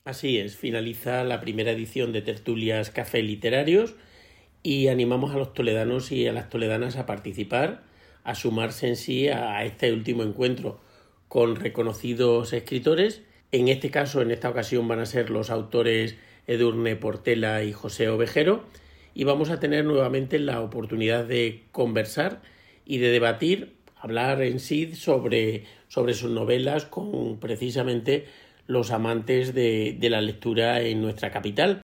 Así es, finaliza la primera edición de Tertulias Café Literarios y animamos a los toledanos y a las toledanas a participar, a sumarse en sí a este último encuentro con reconocidos escritores. En este caso, en esta ocasión, van a ser los autores Edurne Portela y José Ovejero, y vamos a tener nuevamente la oportunidad de conversar y de debatir, hablar en sí sobre sus novelas con precisamente los amantes de la lectura en nuestra capital.